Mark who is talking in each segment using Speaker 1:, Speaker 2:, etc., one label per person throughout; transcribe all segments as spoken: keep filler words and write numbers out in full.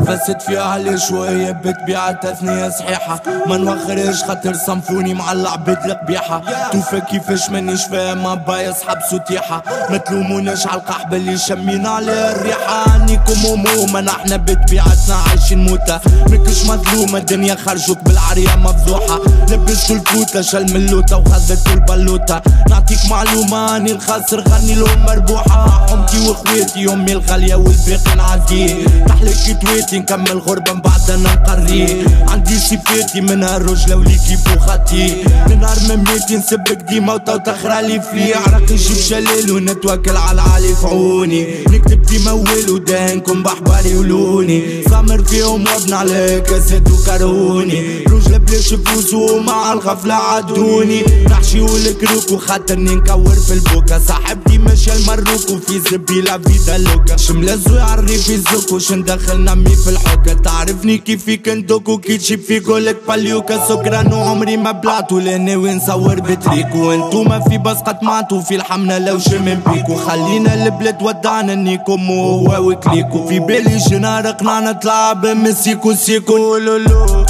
Speaker 1: تبست فيها ليش وهي بتبيع تثنية صحيحة ما نوخرش خاطر صنفوني معلق بيت القبيحة توفى كيفاش مانيش فاهمة بايا صحاب سطيحة ما تلوموناش عالقحبة اللي شمينا عليها الريحة عنيكم همومة نحنا بطبيعتنا عايشين موتة مكش مظلومة الدنيا خرجوك بالعرية مفضوحة لبستو الفوتة شل من اللوتة وخذتو البلوتة نعطيك معلومة اني الخاسر غني لهم مربوحة حمتي واخواتي امي الغالية والباقي نعديه تحليكي تويتي نكمل غربة من بعد انا نقريه عندي صفاتي منها الرجلة وليكي بوخاتي نهار مميتي نسبك ديما وتخرالي فيه عرق يجيب شلال ونتوكل على العالي في عوني نكتب ديما ويل ودانكم بحباري ولوني صامر فيهم وابن على كاسات وكرهوني رجلة بلاش فلوس ومع الغفلة عدوني نحشي والكروك وخاطرني نكور في البوكا صاحبتي مشى المروك وفي زبيلة في دلوكا شملة زوي عالريف يزوك وش ندخل نمي في الحوكا تعرفني كيفي كندوك وكي تجيب في قولك باليوكا سكران وعمري ما بلعت ولاني وين نصور بتريك وانتو ما في بسقة معتو في الحملة لو شمم بيكو خلينا البلاد ودعنا نيكم وهو وكليكو في بالي جنار قناع نطلع بمسيكو سيكو لولو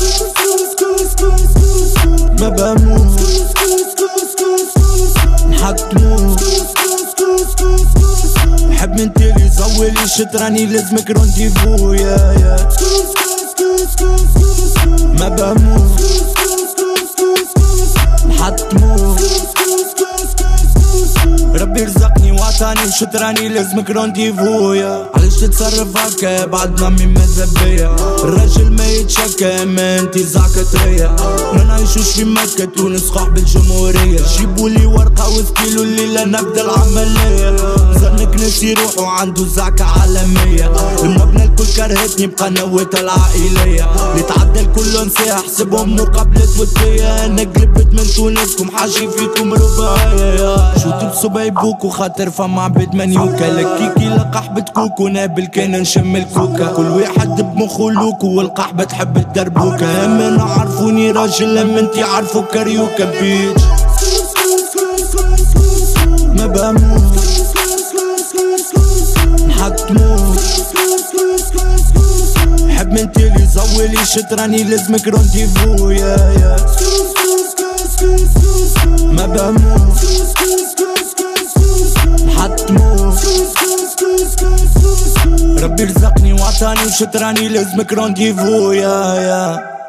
Speaker 1: ما بموت نحكمو نحب من تالي زولي شطراني لازمك رونديفو يا يا ما بموت نحكمو ربي رزقني وعطاني وشطراني لازمك رونديفو يا علاش تتصرف هكا بعد مامي ماذا بيا الراجل ما يتشكى ما انتي زعكترية ما نعيشوش في مكة تونس قحب الجمهورية جيبولي ورقة وثقيلو الليلة نبدا العملية زنك ناس يروحو عنده زعكة عالمية المبنى الكل كرهتني بقى نويتها العائلية اللي تعدى الكل نساها حسبهم مقابلات ودية انا قلبت من تونسكم حاجي فيكم رباية شو تبسو بيبوكو خاطر فما عباد منيوكا لكيكي لقحبة كوكو نابل كان نشم الكوكا كل واحد بمخو لوكو والقحبة تحب الدربوكا اما انا عرفوني راجل اما انتي عارفو كاريوكا بيتش ما بموت نحكمو حب من تالي زولي شطراني لازمك رونديفو يا يا ما بموت نحكمو ربي رزقني وعطاني وشطراني لازمك رونديفو يا يا